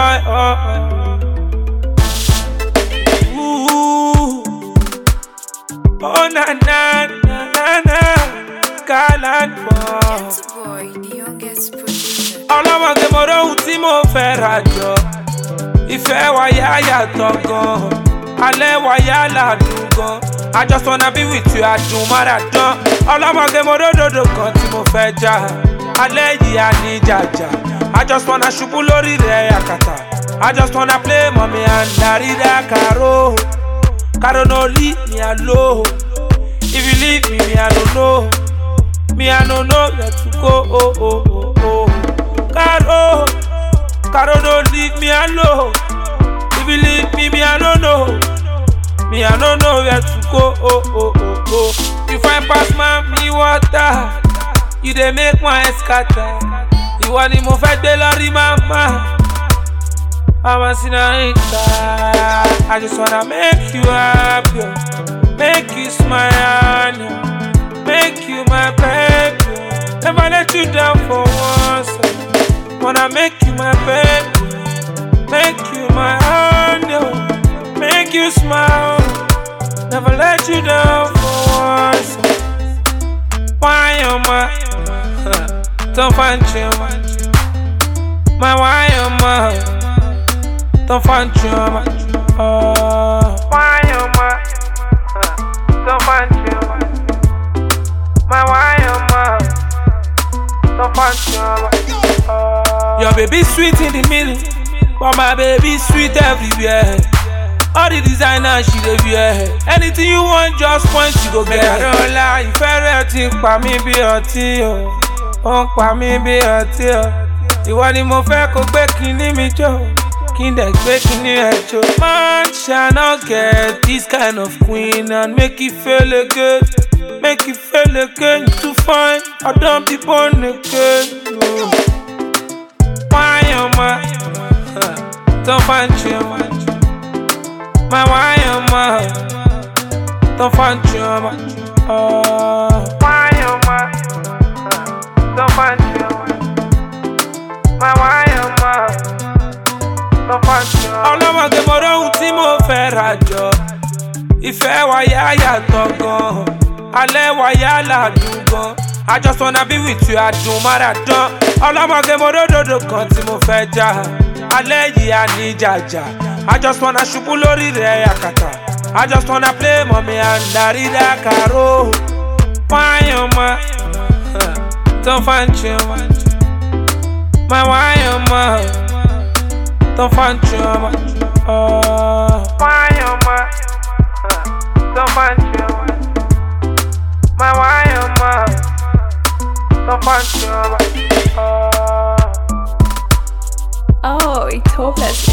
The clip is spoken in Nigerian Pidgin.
Oh na na na na na, Skyline It's a boy, the youngest producer. ọlọ́mọge mo róhun tí mo fẹ́ rà jọ. Ìfẹ́ wa yá yàtọ̀ gan, alẹ́ wa yá làdùn gan. I just wanna be with you, àdùn máradán. Ọlọ́mọge mo ródòdó kan tí mo fẹ́ já. Alẹ́ yìí á ní jàjà. I just wanna ṣubú lórí rẹ̀ àkàtà. I just wanna play mommy and daddy that Caro. Caro no leave me alone. If you leave me, I don't know. Me, I don't know where to go. Oh, oh, oh, oh. Caro, Caro don't leave me alone. If you leave me, I don't know. Me, I don't know where to go. Oh, oh, oh, oh. You find past me water. You dey make my head scatter. You want him to fight the lorry, mama. I'm a sinner. I just wanna make you happy, make you smile, make you my baby. Never let you down for once. Wanna make you my baby, make you my honey, make you smile. Never let you down for once. Why am I? Don't find you, my why am I? Don't find you, why am I? Don't find you, my why am I? Don't find you. Your baby sweet in the middle, but my baby sweet everywhere. All the designers she dey wear. Anything you want, just point you go get. I don't lie, ìfẹ́ rẹ̀ ti pa mí bí ọtí o, ó ń pa mí bí ọtí o. Ìwọ ni mo fẹ́ kó gbé kinní mi jó. Man shall not get this kind of queen and make you feel good, make you feel again to find. I don't be born again. No. Why am I? Don't find you, my why am I? Don't find you, why am I? Don't find you, my why am I? Ọlọ́mọge mo róhun tí mo fẹ́ rà jọ. Ìfẹ́ wa yá yàtọ̀ gan, alẹ́ wa yá làdùn gan. I just wanna be with you, àdùn máradán. Ọlọ́mọge mo ródòdó kan tí mo fẹ́ já. Alẹ́ yìí á ní jàjà. I just wanna ṣubú lórí rẹ̀ àkàtà. I just wanna play mommy and daddy that Caro. Why am I? Don't find you, my why am I? Don't find you, why am I? Don't find you, my why am I? Don't find you, Oh, it's hopeless.